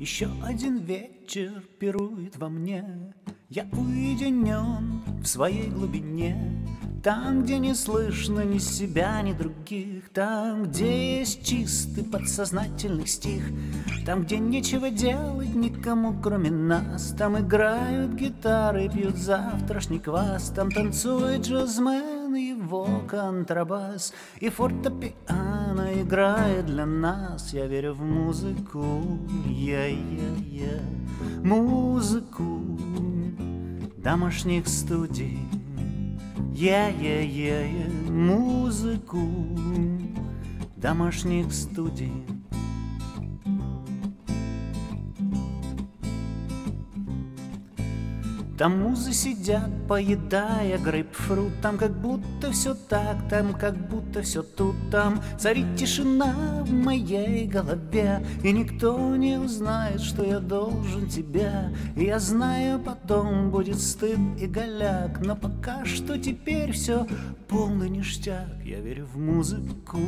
Еще один вечер пирует во мне. Я уединен в своей глубине, там, где не слышно ни себя, ни других, там, где есть чистый подсознательный стих, там, где нечего делать никому, кроме нас. Там играют гитары, пьют завтрашний квас, там танцует джазмен и его контрабас, и фортепиано играет для нас. Я верю в музыку, музыку домашних студий, музыку домашних студий. Там музы сидят, поедая грейпфрут, там как будто все так, там как будто все тут, там царит тишина в моей голове, и никто не узнает, что я должен тебе. И я знаю, потом будет стыд и голяк, но пока что теперь все полный ништяк. Я верю в музыку,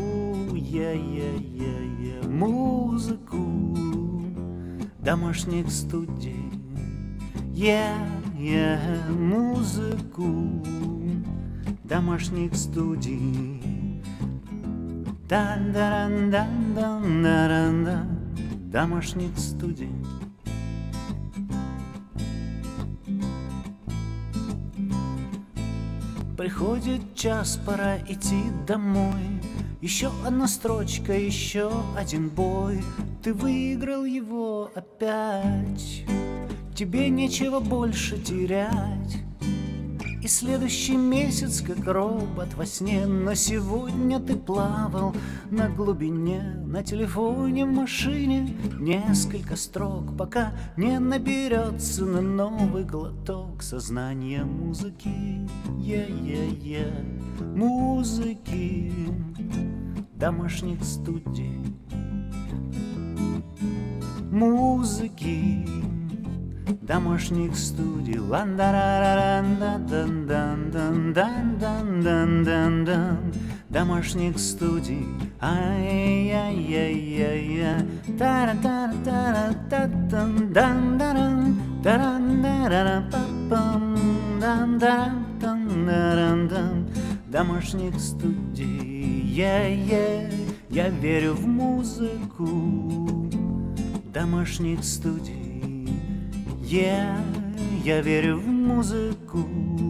музыку домашних студий. Музыку домашних студий. Домашних студий. Приходит час, пора идти домой. Еще одна строчка, еще один бой. Ты выиграл его опять. Тебе нечего больше терять. И следующий месяц, как робот во сне, но сегодня ты плавал на глубине. На телефоне, в машине несколько строк, пока не наберется на новый глоток сознание музыки, музыки домашних студий, музыки домашних студий. Домашних студий. Домашних студий. Я верю в музыку домашних студий. Я верю в музыку